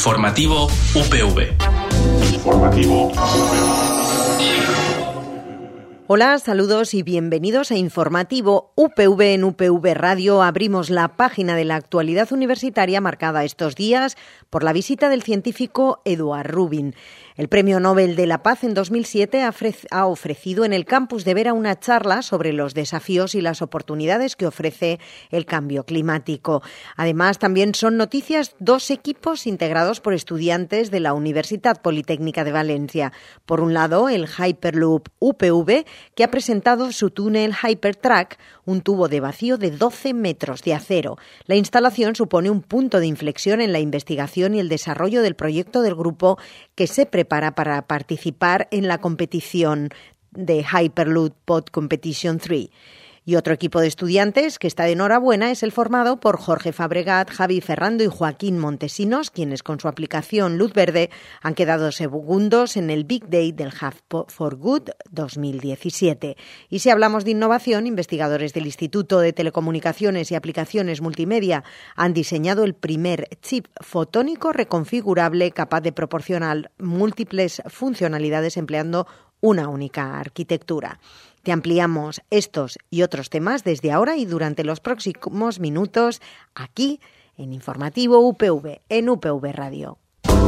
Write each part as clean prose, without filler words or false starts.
Informativo UPV. Informativo UPV. Hola, saludos y bienvenidos a Informativo UPV. En UPV Radio abrimos la página de la actualidad universitaria marcada estos días por la visita del científico Edward Rubin. El Premio Nobel de la Paz en 2007 ha ofrecido en el campus de Vera una charla sobre los desafíos y las oportunidades que ofrece el cambio climático. Además, también son noticias dos equipos integrados por estudiantes de la Universitat Politécnica de Valencia. Por un lado, el Hyperloop UPV, que ha presentado su túnel Hypertrack, un tubo de vacío de 12 metros de acero. La instalación supone un punto de inflexión en la investigación y el desarrollo del proyecto del grupo que se prepara para participar en la competición de Hyperloop Pod Competition 3. Y otro equipo de estudiantes que está de enhorabuena es el formado por Jorge Fabregat, Javi Ferrando y Joaquín Montesinos, quienes con su aplicación Luz Verde han quedado segundos en el Big Day del Hub for Good 2017. Y si hablamos de innovación, investigadores del Instituto de Telecomunicaciones y Aplicaciones Multimedia han diseñado el primer chip fotónico reconfigurable capaz de proporcionar múltiples funcionalidades empleando una única arquitectura. Te ampliamos estos y otros temas desde ahora y durante los próximos minutos aquí en Informativo UPV, en UPV Radio.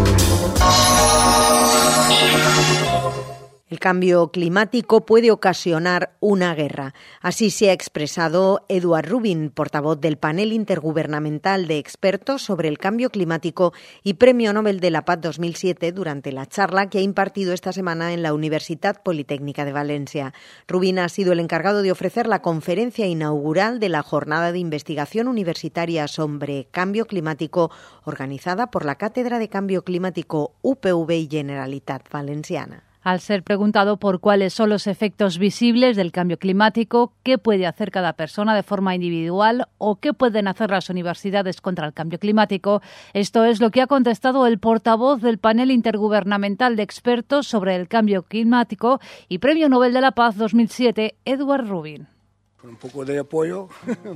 El cambio climático puede ocasionar una guerra. Así se ha expresado Edward Rubin, portavoz del panel intergubernamental de expertos sobre el cambio climático y Premio Nobel de la Paz 2007 durante la charla que ha impartido esta semana en la Universitat Politécnica de Valencia. Rubin ha sido el encargado de ofrecer la conferencia inaugural de la Jornada de Investigación Universitaria sobre Cambio Climático organizada por la Cátedra de Cambio Climático UPV y Generalitat Valenciana. Al ser preguntado por cuáles son los efectos visibles del cambio climático, qué puede hacer cada persona de forma individual o qué pueden hacer las universidades contra el cambio climático, esto es lo que ha contestado el portavoz del panel intergubernamental de expertos sobre el cambio climático y Premio Nobel de la Paz 2007, Edward Rubin. Con un poco de apoyo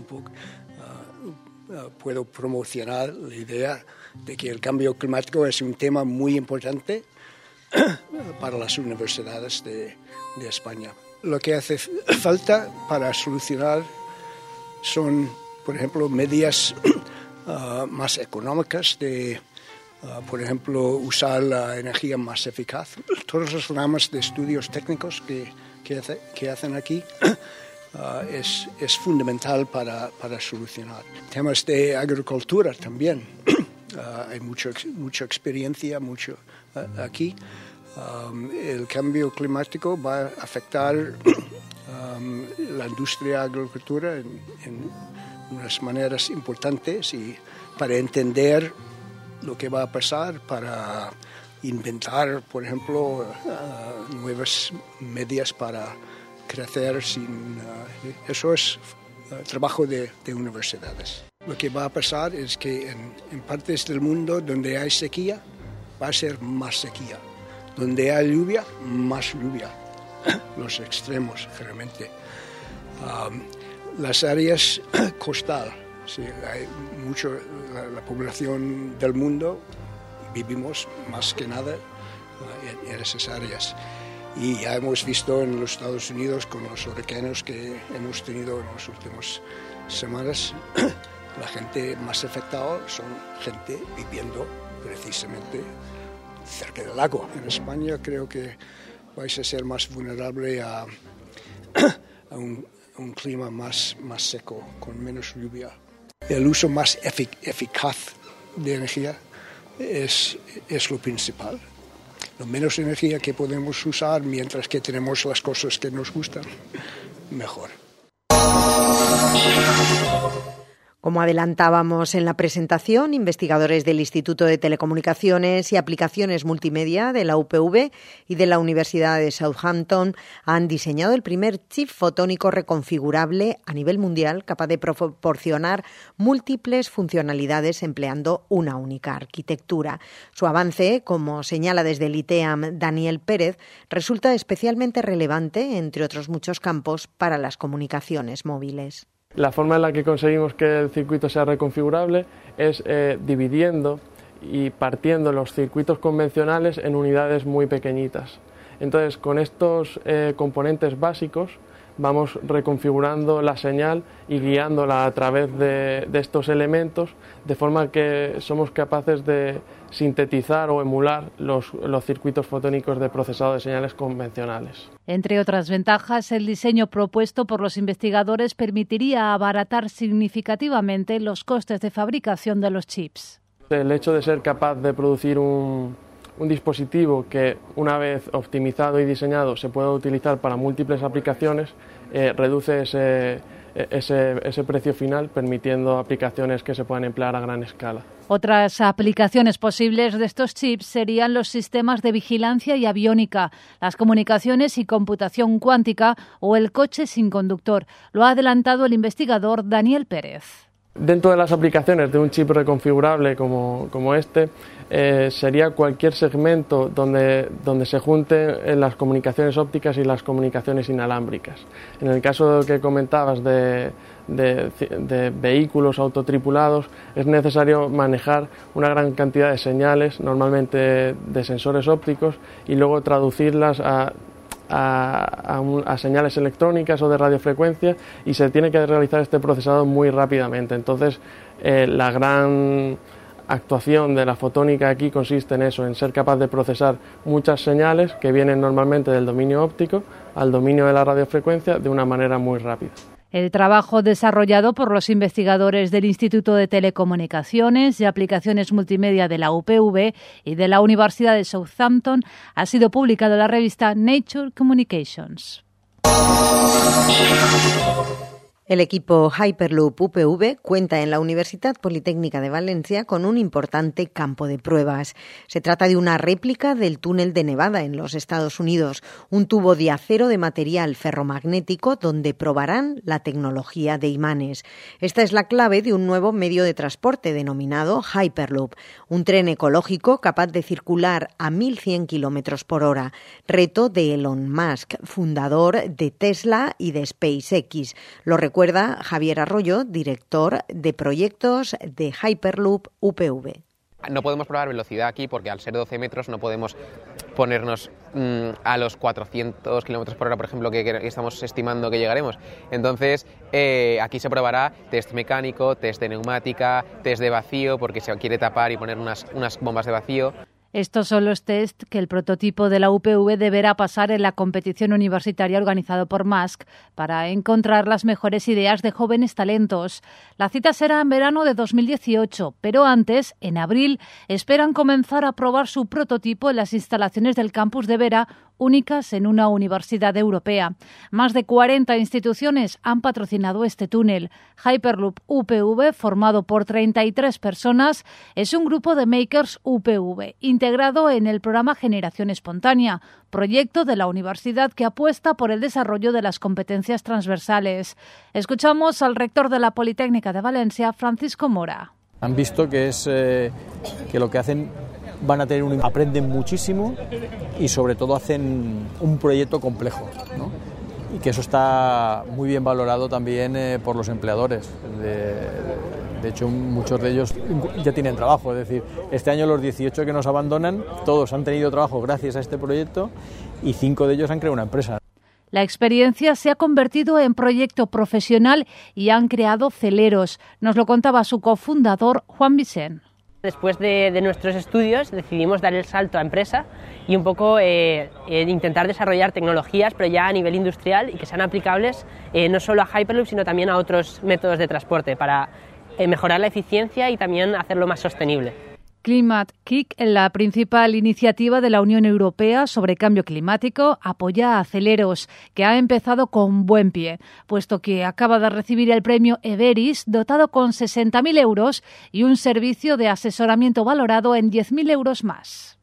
puedo promocionar la idea de que el cambio climático es un tema muy importante para las universidades de España. Lo que hace falta para solucionar son, por ejemplo, medidas más económicas de, por ejemplo, usar la energía más eficaz. Todas las ramas de estudios técnicos que hacen aquí es fundamental para solucionar. Temas de agricultura también. Hay mucha experiencia, aquí. El cambio climático va a afectar la industria de agricultura en unas maneras importantes y para entender lo que va a pasar, para inventar, por ejemplo, nuevas medidas para crecer eso es trabajo de universidades. Lo que va a pasar es que en partes del mundo donde hay sequía, va a ser más sequía. Donde hay lluvia, más lluvia. Los extremos, realmente. Las áreas costal, sí, hay la población del mundo, vivimos más que nada en esas áreas. Y ya hemos visto en los Estados Unidos con los huracanes que hemos tenido en las últimas semanas, la gente más afectada son gente viviendo precisamente cerca del lago. En España creo que vais a ser más vulnerable a un clima más seco, con menos lluvia. El uso más eficaz de energía es lo principal. Lo menos energía que podemos usar mientras que tenemos las cosas que nos gustan, mejor. Como adelantábamos en la presentación, investigadores del Instituto de Telecomunicaciones y Aplicaciones Multimedia de la UPV y de la Universidad de Southampton han diseñado el primer chip fotónico reconfigurable a nivel mundial capaz de proporcionar múltiples funcionalidades empleando una única arquitectura. Su avance, como señala desde el ITEAM Daniel Pérez, resulta especialmente relevante, entre otros muchos campos, para las comunicaciones móviles. La forma en la que conseguimos que el circuito sea reconfigurable es dividiendo y partiendo los circuitos convencionales en unidades muy pequeñitas. Entonces, con estos componentes básicos vamos reconfigurando la señal y guiándola a través de estos elementos, de forma que somos capaces de sintetizar o emular los circuitos fotónicos de procesado de señales convencionales. Entre otras ventajas, el diseño propuesto por los investigadores permitiría abaratar significativamente los costes de fabricación de los chips. El hecho de ser capaz de producir un dispositivo que, una vez optimizado y diseñado, se pueda utilizar para múltiples aplicaciones, reduce ese precio final, permitiendo aplicaciones que se puedan emplear a gran escala. Otras aplicaciones posibles de estos chips serían los sistemas de vigilancia y aviónica, las comunicaciones y computación cuántica o el coche sin conductor. Lo ha adelantado el investigador Daniel Pérez. Dentro de las aplicaciones de un chip reconfigurable como este, sería cualquier segmento donde se junten las comunicaciones ópticas y las comunicaciones inalámbricas. En el caso que comentabas de vehículos autotripulados, es necesario manejar una gran cantidad de señales, normalmente de sensores ópticos, y luego traducirlas a señales electrónicas o de radiofrecuencia, y se tiene que realizar este procesado muy rápidamente. Entonces, la gran actuación de la fotónica aquí consiste en eso, en ser capaz de procesar muchas señales que vienen normalmente del dominio óptico al dominio de la radiofrecuencia de una manera muy rápida. El trabajo desarrollado por los investigadores del Instituto de Telecomunicaciones y Aplicaciones Multimedia de la UPV y de la Universidad de Southampton ha sido publicado en la revista Nature Communications. El equipo Hyperloop UPV cuenta en la Universidad Politécnica de Valencia con un importante campo de pruebas. Se trata de una réplica del túnel de Nevada en los Estados Unidos, un tubo de acero de material ferromagnético donde probarán la tecnología de imanes. Esta es la clave de un nuevo medio de transporte denominado Hyperloop, un tren ecológico capaz de circular a 1.100 kilómetros por hora. Reto de Elon Musk, fundador de Tesla y de SpaceX. Lo recuerda Javier Arroyo, director de proyectos de Hyperloop UPV. No podemos probar velocidad aquí porque al ser 12 metros no podemos ponernos a los 400 kilómetros por hora, por ejemplo, que estamos estimando que llegaremos. Entonces, aquí se probará test mecánico, test de neumática, test de vacío, porque se quiere tapar y poner unas bombas de vacío. Estos son los test que el prototipo de la UPV deberá pasar en la competición universitaria organizada por Musk para encontrar las mejores ideas de jóvenes talentos. La cita será en verano de 2018, pero antes, en abril, esperan comenzar a probar su prototipo en las instalaciones del campus de Vera, únicas en una universidad europea. Más de 40 instituciones han patrocinado este túnel. Hyperloop UPV, formado por 33 personas, es un grupo de makers UPV, integrado en el programa Generación Espontánea, proyecto de la universidad que apuesta por el desarrollo de las competencias transversales. Escuchamos al rector de la Politécnica de Valencia, Francisco Mora. Han visto que lo que hacen aprenden muchísimo y sobre todo hacen un proyecto complejo, ¿no? Y que eso está muy bien valorado también por los empleadores. De hecho, muchos de ellos ya tienen trabajo, es decir, este año los 18 que nos abandonan, todos han tenido trabajo gracias a este proyecto y 5 de ellos han creado una empresa. La experiencia se ha convertido en proyecto profesional y han creado celeros. Nos lo contaba su cofundador, Juan Vicent. Después de nuestros estudios decidimos dar el salto a empresa y un poco intentar desarrollar tecnologías, pero ya a nivel industrial y que sean aplicables no solo a Hyperloop, sino también a otros métodos de transporte para mejorar la eficiencia y también hacerlo más sostenible. Climate Kick, la principal iniciativa de la Unión Europea sobre cambio climático, apoya a Celeros, que ha empezado con buen pie, puesto que acaba de recibir el premio Everis, dotado con 60.000 euros y un servicio de asesoramiento valorado en 10.000 euros más.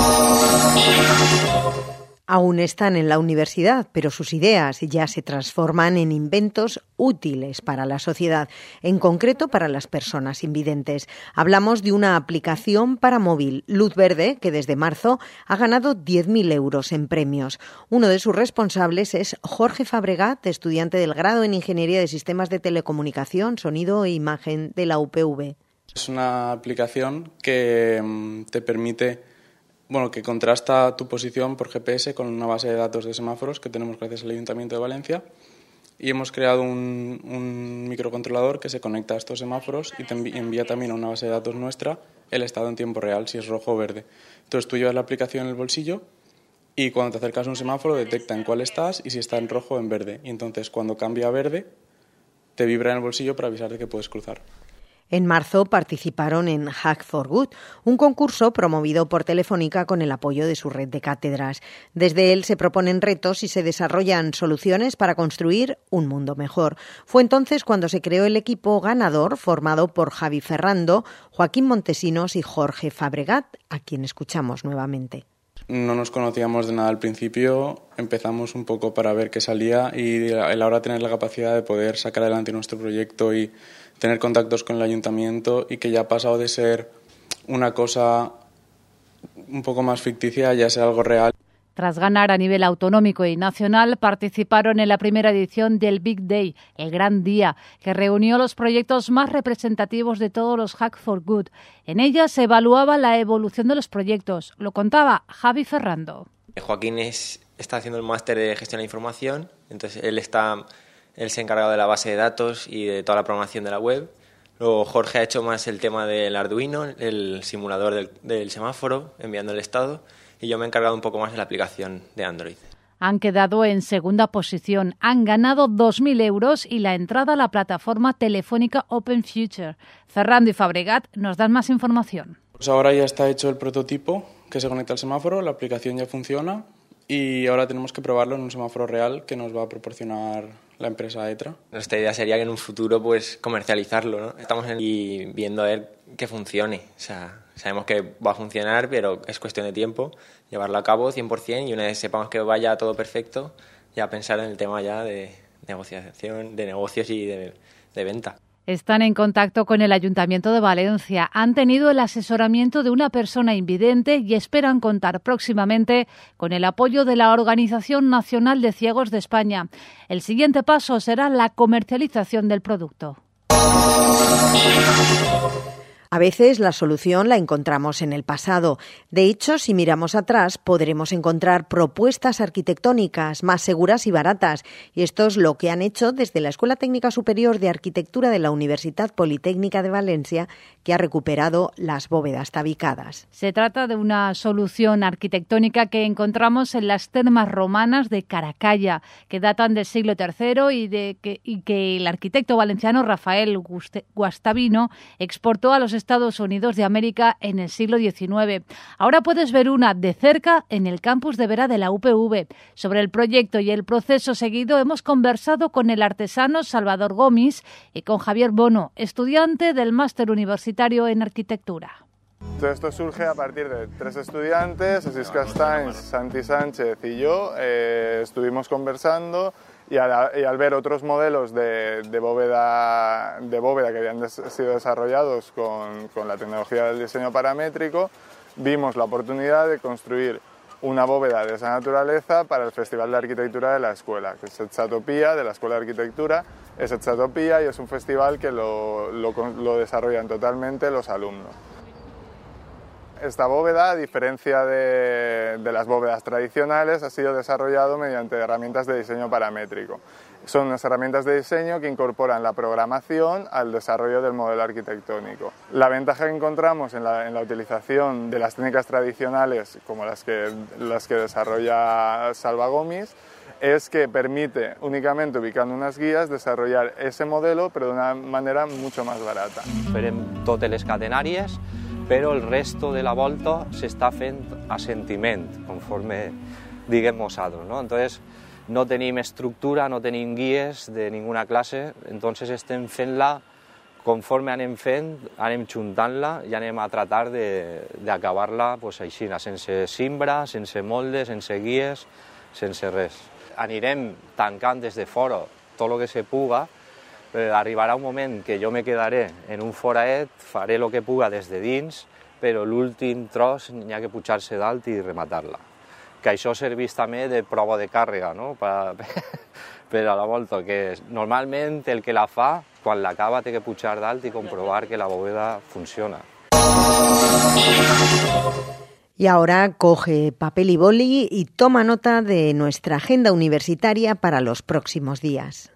Aún están en la universidad, pero sus ideas ya se transforman en inventos útiles para la sociedad, en concreto para las personas invidentes. Hablamos de una aplicación para móvil, Luz Verde, que desde marzo ha ganado 10.000 euros en premios. Uno de sus responsables es Jorge Fabregat, estudiante del grado en Ingeniería de Sistemas de Telecomunicación, Sonido e Imagen de la UPV. Es una aplicación que te permite, que contrasta tu posición por GPS con una base de datos de semáforos que tenemos gracias al Ayuntamiento de Valencia, y hemos creado un microcontrolador que se conecta a estos semáforos y te envía también a una base de datos nuestra el estado en tiempo real, si es rojo o verde. Entonces tú llevas la aplicación en el bolsillo y cuando te acercas a un semáforo detecta en cuál estás y si está en rojo o en verde. Y entonces cuando cambia a verde te vibra en el bolsillo para avisar de que puedes cruzar. En marzo participaron en Hack for Good, un concurso promovido por Telefónica con el apoyo de su red de cátedras. Desde él se proponen retos y se desarrollan soluciones para construir un mundo mejor. Fue entonces cuando se creó el equipo ganador, formado por Javi Ferrando, Joaquín Montesinos y Jorge Fabregat, a quien escuchamos nuevamente. No nos conocíamos de nada al principio, empezamos un poco para ver qué salía y el ahora tener la capacidad de poder sacar adelante nuestro proyecto y tener contactos con el ayuntamiento y que ya ha pasado de ser una cosa un poco más ficticia, ya sea algo real. Tras ganar a nivel autonómico y nacional, participaron en la primera edición del Big Day, el Gran Día, que reunió los proyectos más representativos de todos los Hack for Good. En ella se evaluaba la evolución de los proyectos. Lo contaba Javi Ferrando. Joaquín está haciendo el máster de gestión de la información, entonces él se ha encargado de la base de datos y de toda la programación de la web. Luego Jorge ha hecho más el tema del Arduino, el simulador del semáforo, enviando el estado, y yo me he encargado un poco más de la aplicación de Android. Han quedado en segunda posición. Han ganado 2.000 euros y la entrada a la plataforma telefónica Open Future. Ferrando y Fabregat nos dan más información. Pues ahora ya está hecho el prototipo que se conecta al semáforo, la aplicación ya funciona y ahora tenemos que probarlo en un semáforo real que nos va a proporcionar la empresa ETRA. Nuestra idea sería que en un futuro pues comercializarlo, ¿no? Estamos viendo a ver que funcione. O sea, sabemos que va a funcionar, pero es cuestión de tiempo llevarlo a cabo 100%, y una vez sepamos que vaya todo perfecto, ya pensar en el tema ya de negociación, de negocios y de venta. Están en contacto con el Ayuntamiento de Valencia. Han tenido el asesoramiento de una persona invidente y esperan contar próximamente con el apoyo de la Organización Nacional de Ciegos de España. El siguiente paso será la comercialización del producto. A veces la solución la encontramos en el pasado. De hecho, si miramos atrás, podremos encontrar propuestas arquitectónicas más seguras y baratas. Y esto es lo que han hecho desde la Escuela Técnica Superior de Arquitectura de la Universidad Politécnica de Valencia, que ha recuperado las bóvedas tabicadas. Se trata de una solución arquitectónica que encontramos en las termas romanas de Caracalla, que datan del siglo III y que el arquitecto valenciano Rafael Guastavino exportó a los Estados Unidos de América en el siglo XIX. Ahora puedes ver una de cerca en el campus de Vera de la UPV. Sobre el proyecto y el proceso seguido hemos conversado con el artesano Salvador Gomis y con Javier Bono, estudiante del máster universitario en arquitectura. Todo esto surge a partir de 3 estudiantes, Asís Castanys, Santi Sánchez y yo. Estuvimos conversando y al ver otros modelos de bóveda que habían sido desarrollados con la tecnología del diseño paramétrico, vimos la oportunidad de construir una bóveda de esa naturaleza para el Festival de Arquitectura de la escuela, que es Echatopía, de la Escuela de Arquitectura. Es Echatopía y es un festival que lo desarrollan totalmente los alumnos. Esta bóveda, a diferencia de las bóvedas tradicionales, ha sido desarrollado mediante herramientas de diseño paramétrico. Son unas herramientas de diseño que incorporan la programación al desarrollo del modelo arquitectónico. La ventaja que encontramos en la utilización de las técnicas tradicionales, como las que desarrolla Salva Gomis, es que permite, únicamente ubicando unas guías, desarrollar ese modelo, però d'una manera mucho más barata. Farem totes les catenàries, però el resto de la volta s'està fent a sentiment, conforme diguem nosaltres, ¿no? Entonces, no tenim estructura, no tenim guies de ninguna classe, entonces estem fent-la conforme anem fent, anem juntant-la i anem a tratar d'acabar-la pues, així, sense cimbra, sense molde, sense guies, sense res. Anirem tancant des de fora tot el que se puga, arribarà un moment que jo me quedaré en un foraet, faré el que puga des de dins, però l'últim tros n'hi ha que pujar-se dalt i rematar-la. Que això serveix també de prova de càrrega, no? però la volta que normalment el que la fa, quan l'acaba té que pujar dalt i comprovar que la bóveda funciona. Y ahora coge papel y boli y toma nota de nuestra agenda universitaria para los próximos días.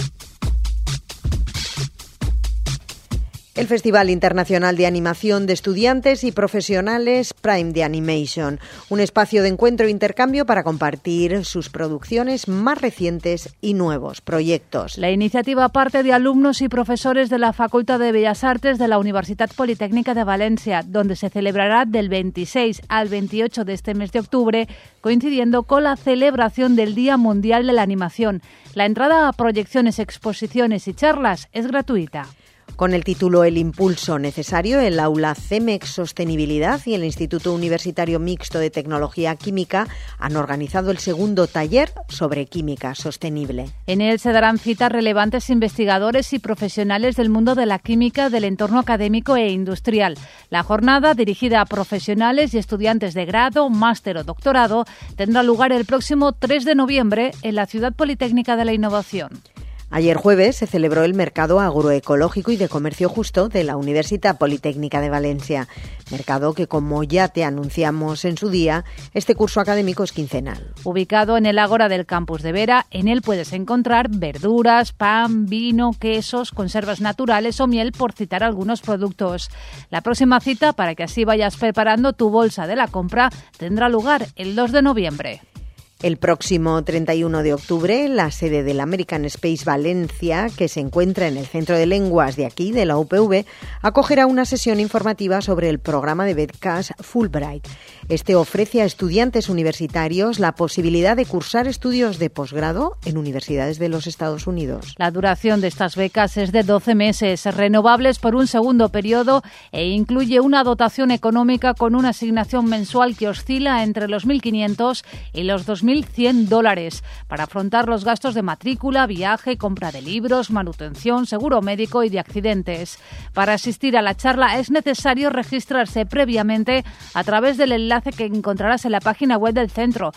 El Festival Internacional de Animación de Estudiantes y Profesionales Prime de Animation, un espacio de encuentro e intercambio para compartir sus producciones más recientes y nuevos proyectos. La iniciativa parte de alumnos y profesores de la Facultad de Bellas Artes de la Universidad Politécnica de Valencia, donde se celebrará del 26 al 28 de este mes de octubre, coincidiendo con la celebración del Día Mundial de la Animación. La entrada a proyecciones, exposiciones y charlas es gratuita. Con el título El impulso necesario, el aula CEMEX Sostenibilidad y el Instituto Universitario Mixto de Tecnología Química han organizado el segundo taller sobre química sostenible. En él se darán cita relevantes investigadores y profesionales del mundo de la química, del entorno académico e industrial. La jornada, dirigida a profesionales y estudiantes de grado, máster o doctorado, tendrá lugar el próximo 3 de noviembre en la Ciudad Politécnica de la Innovación. Ayer jueves se celebró el Mercado Agroecológico y de Comercio Justo de la Universidad Politécnica de Valencia. Mercado que, como ya te anunciamos en su día, este curso académico es quincenal. Ubicado en el Ágora del Campus de Vera, en él puedes encontrar verduras, pan, vino, quesos, conservas naturales o miel, por citar algunos productos. La próxima cita, para que así vayas preparando tu bolsa de la compra, tendrá lugar el 2 de noviembre. El próximo 31 de octubre, la sede del American Space Valencia, que se encuentra en el Centro de Lenguas de aquí, de la UPV, acogerá una sesión informativa sobre el programa de becas Fulbright. Este ofrece a estudiantes universitarios la posibilidad de cursar estudios de posgrado en universidades de los Estados Unidos. La duración de estas becas es de 12 meses, renovables por un segundo periodo, e incluye una dotación económica con una asignación mensual que oscila entre los $1.500 y los $2.100 para afrontar los gastos de matrícula, viaje, compra de libros, manutención, seguro médico y de accidentes. Para asistir a la charla es necesario registrarse previamente a través del enlace que encontrarás en la página web del centro,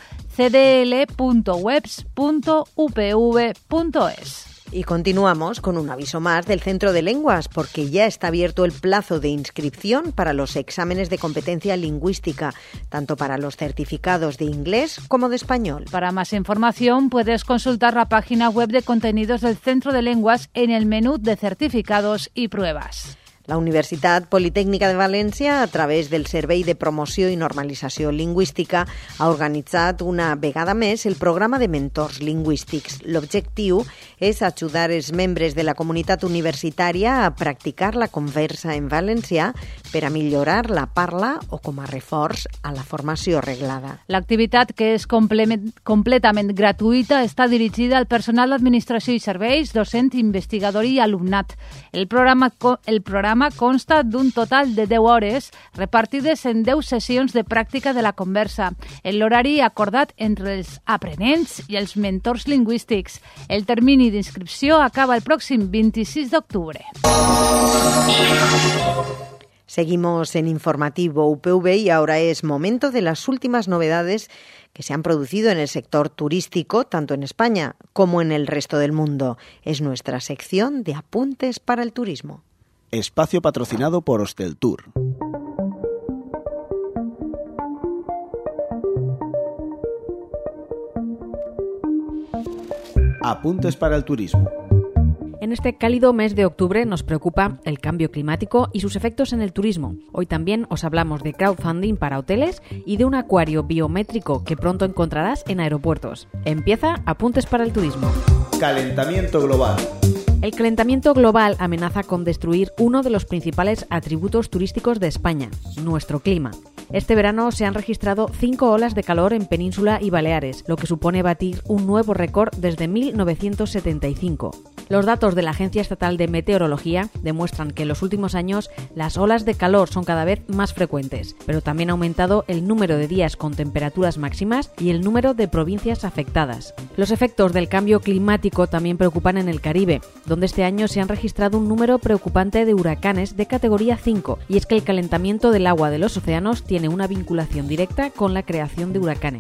cdl.webs.upv.es. Y continuamos con un aviso más del Centro de Lenguas, porque ya está abierto el plazo de inscripción para los exámenes de competencia lingüística, tanto para los certificados de inglés como de español. Para más información puedes consultar la página web de contenidos del Centro de Lenguas en el menú de certificados y pruebas. La Universitat Politécnica de València, a través del Servei de Promoció i Normalització Lingüística, ha organitzat una vegada més el programa de mentors lingüístics. L'objectiu és ajudar els membres de la comunitat universitària a practicar la conversa en valencià per a millorar la parla o com a reforç a la formació reglada. L'activitat, que és completament gratuïta, està dirigida al personal d'administració i serveis, docent, investigador i alumnat. El programa consta d'un total de 10 hores repartides en 10 sessions de pràctica de la conversa, en l'horari acordat entre els aprenents i els mentors lingüístics. El termini d'inscripció acaba el pròxim 26 d'octubre. Seguimos en Informativo UPV y ahora es momento de las últimas novedades que se han producido en el sector turístico, tanto en España como en el resto del mundo. Es nuestra sección de apuntes para el turismo. Espacio patrocinado por Hosteltour. Apuntes para el turismo. En este cálido mes de octubre nos preocupa el cambio climático y sus efectos en el turismo. Hoy también os hablamos de crowdfunding para hoteles y de un acuario biométrico que pronto encontrarás en aeropuertos. Empieza Apuntes para el turismo. Calentamiento global. El calentamiento global amenaza con destruir uno de los principales atributos turísticos de España, nuestro clima. Este verano se han registrado 5 olas de calor en Península y Baleares, lo que supone batir un nuevo récord desde 1975. Los datos de la Agencia Estatal de Meteorología demuestran que en los últimos años las olas de calor son cada vez más frecuentes, pero también ha aumentado el número de días con temperaturas máximas y el número de provincias afectadas. Los efectos del cambio climático también preocupan en el Caribe, donde este año se han registrado un número preocupante de huracanes de categoría 5, y es que el calentamiento del agua de los océanos tiene una vinculación directa con la creación de huracanes.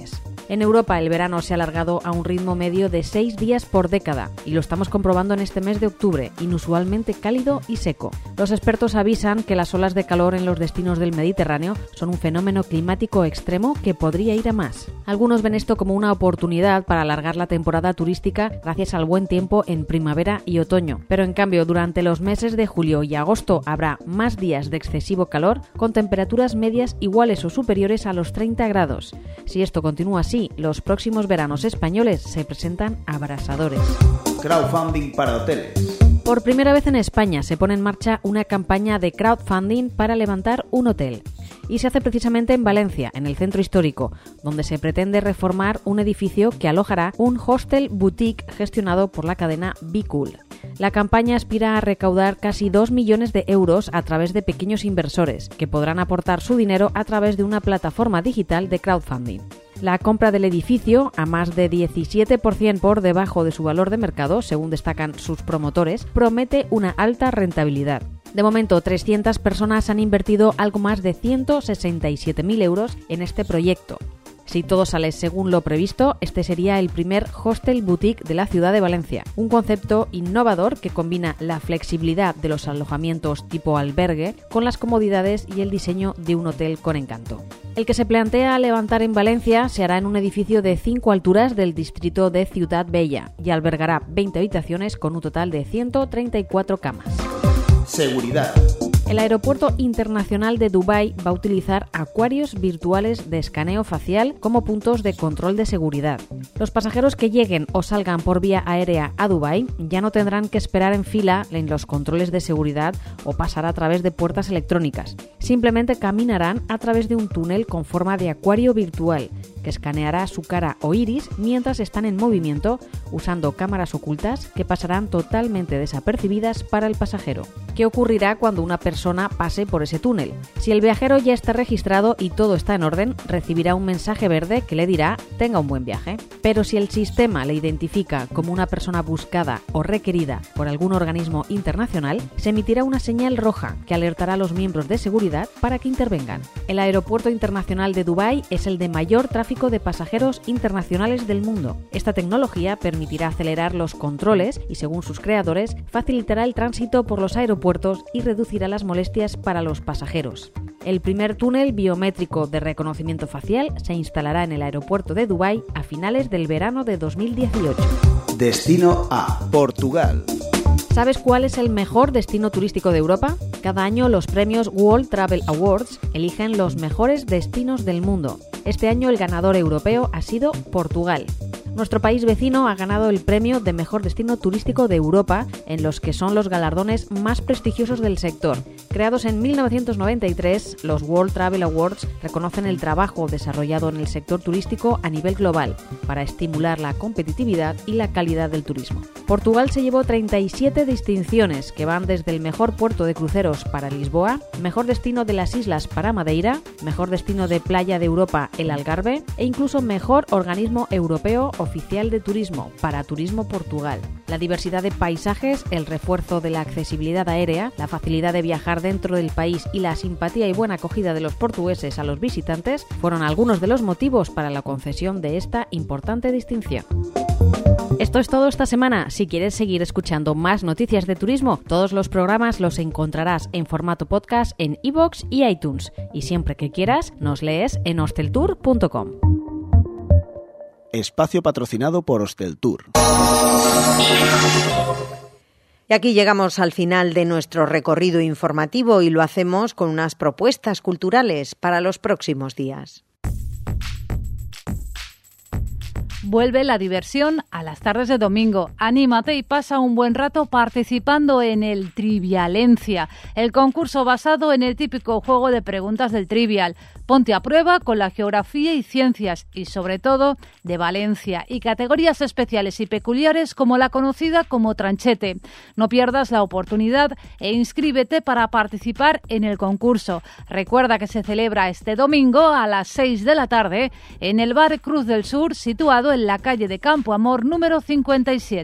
En Europa el verano se ha alargado a un ritmo medio de 6 días por década y lo estamos comprobando en este mes de octubre, inusualmente cálido y seco. Los expertos avisan que las olas de calor en los destinos del Mediterráneo son un fenómeno climático extremo que podría ir a más. Algunos ven esto como una oportunidad para alargar la temporada turística gracias al buen tiempo en primavera y otoño, pero en cambio durante los meses de julio y agosto habrá más días de excesivo calor con temperaturas medias iguales o superiores a los 30 grados. Si esto continúa así, los próximos veranos españoles se presentan abrasadores. Crowdfunding para hoteles. Por primera vez en España se pone en marcha una campaña de crowdfunding para levantar un hotel. Y se hace precisamente en Valencia, en el centro histórico, donde se pretende reformar un edificio que alojará un hostel boutique gestionado por la cadena Be Cool. La campaña aspira a recaudar casi 2 millones de euros a través de pequeños inversores, que podrán aportar su dinero a través de una plataforma digital de crowdfunding. La compra del edificio, a más de 17% por debajo de su valor de mercado, según destacan sus promotores, promete una alta rentabilidad. De momento, 300 personas han invertido algo más de 167.000 euros en este proyecto. Si todo sale según lo previsto, este sería el primer hostel boutique de la ciudad de Valencia, un concepto innovador que combina la flexibilidad de los alojamientos tipo albergue con las comodidades y el diseño de un hotel con encanto. El que se plantea levantar en Valencia se hará en un edificio de 5 alturas del distrito de Ciutat Bella y albergará 20 habitaciones con un total de 134 camas. Seguridad. El Aeropuerto Internacional de Dubái va a utilizar acuarios virtuales de escaneo facial como puntos de control de seguridad. Los pasajeros que lleguen o salgan por vía aérea a Dubái ya no tendrán que esperar en fila en los controles de seguridad o pasar a través de puertas electrónicas. Simplemente caminarán a través de un túnel con forma de acuario virtual que escaneará su cara o iris mientras están en movimiento usando cámaras ocultas que pasarán totalmente desapercibidas para el pasajero. ¿Qué ocurrirá cuando una persona pase por ese túnel? Si el viajero ya está registrado y todo está en orden, recibirá un mensaje verde que le dirá «tenga un buen viaje». Pero si el sistema le identifica como una persona buscada o requerida por algún organismo internacional, se emitirá una señal roja que alertará a los miembros de seguridad para que intervengan. El Aeropuerto Internacional de Dubái es el de mayor tráfico de pasajeros internacionales del mundo. Esta tecnología permitirá acelerar los controles y, según sus creadores, facilitará el tránsito por los aeropuertos y reducirá las molestias para los pasajeros. El primer túnel biométrico de reconocimiento facial se instalará en el aeropuerto de Dubái a finales del verano de 2018. Destino A, Portugal. ¿Sabes cuál es el mejor destino turístico de Europa? Cada año los premios World Travel Awards eligen los mejores destinos del mundo. Este año el ganador europeo ha sido Portugal. Nuestro país vecino ha ganado el premio de mejor destino turístico de Europa, en los que son los galardones más prestigiosos del sector. Creados en 1993, los World Travel Awards reconocen el trabajo desarrollado en el sector turístico a nivel global para estimular la competitividad y la calidad del turismo. Portugal se llevó 37 distinciones que van desde el mejor puerto de cruceros para Lisboa, mejor destino de las islas para Madeira, mejor destino de playa de Europa el Algarve e incluso mejor organismo europeo oficial de turismo para Turismo Portugal. La diversidad de paisajes, el refuerzo de la accesibilidad aérea, la facilidad de viajar dentro del país y la simpatía y buena acogida de los portugueses a los visitantes fueron algunos de los motivos para la concesión de esta importante distinción. Esto es todo esta semana. Si quieres seguir escuchando más noticias de turismo, todos los programas los encontrarás en formato podcast en iVoox y iTunes. Y siempre que quieras, nos lees en hosteltour.com. Espacio patrocinado por Hosteltour. Y aquí llegamos al final de nuestro recorrido informativo y lo hacemos con unas propuestas culturales para los próximos días. Vuelve la diversión a las tardes de domingo. Anímate y pasa un buen rato participando en el Trivialencia, el concurso basado en el típico juego de preguntas del Trivial. Ponte a prueba con la geografía y ciencias y, sobre todo, de Valencia y categorías especiales y peculiares como la conocida como Tranchete. No pierdas la oportunidad e inscríbete para participar en el concurso. Recuerda que se celebra este domingo a las 6 de la tarde en el Bar Cruz del Sur, situado en la calle de Campo Amor número 57.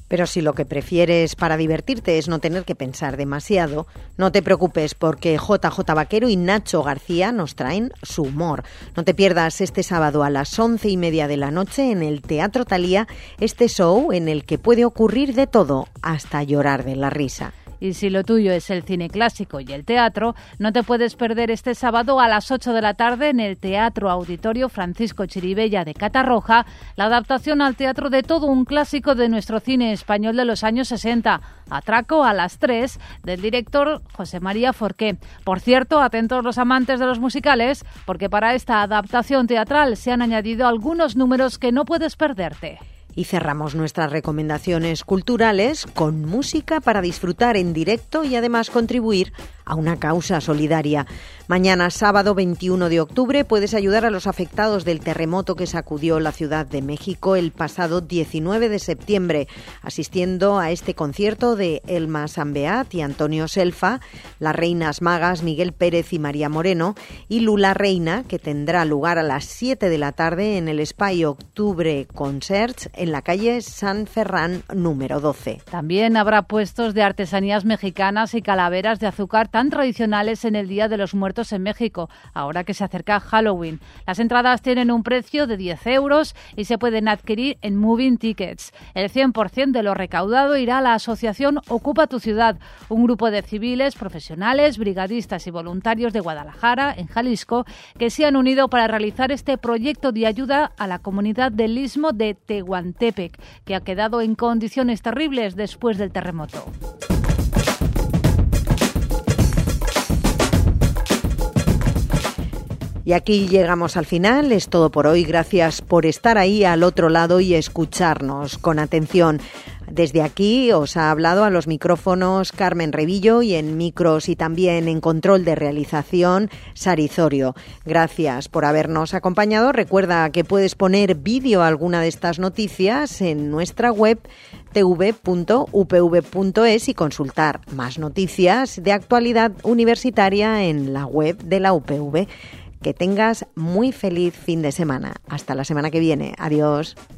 Pero si lo que prefieres para divertirte es no tener que pensar demasiado, no te preocupes porque JJ Vaquero y Nacho García nos traen su humor. No te pierdas este sábado a las 11:30 de la noche en el Teatro Thalía este show en el que puede ocurrir de todo, hasta llorar de la risa. Y si lo tuyo es el cine clásico y el teatro, no te puedes perder este sábado a las 8 de la tarde en el Teatro Auditorio Francisco Chirivella de Catarroja la adaptación al teatro de todo un clásico de nuestro cine español de los años 60, Atraco a las 3, del director José María Forqué. Por cierto, atentos los amantes de los musicales, porque para esta adaptación teatral se han añadido algunos números que no puedes perderte. Y cerramos nuestras recomendaciones culturales con música para disfrutar en directo y además contribuir a una causa solidaria. Mañana, sábado 21 de octubre, puedes ayudar a los afectados del terremoto que sacudió la Ciudad de México el pasado 19 de septiembre, asistiendo a este concierto de Elma Sambeat y Antonio Selfa, las reinas magas Miguel Pérez y María Moreno y Lula Reina, que tendrá lugar a las 7 de la tarde en el Espai Octubre Concerts en la calle San Ferran número 12. También habrá puestos de artesanías mexicanas y calaveras de azúcar tan tradicionales en el Día de los Muertos en México, ahora que se acerca Halloween. Las entradas tienen un precio de 10 euros y se pueden adquirir en Moving Tickets. El 100% de lo recaudado irá a la asociación Ocupa tu Ciudad, un grupo de civiles, profesionales, brigadistas y voluntarios de Guadalajara, en Jalisco, que se han unido para realizar este proyecto de ayuda a la comunidad del Istmo de Tehuantepec, que ha quedado en condiciones terribles después del terremoto. Y aquí llegamos al final. Es todo por hoy. Gracias por estar ahí al otro lado y escucharnos con atención. Desde aquí os ha hablado a los micrófonos Carmen Revillo y en micros y también en control de realización Sari Zorio. Gracias por habernos acompañado. Recuerda que puedes poner vídeo a alguna de estas noticias en nuestra web tv.upv.es y consultar más noticias de actualidad universitaria en la web de la UPV. Que tengas muy feliz fin de semana. Hasta la semana que viene. Adiós.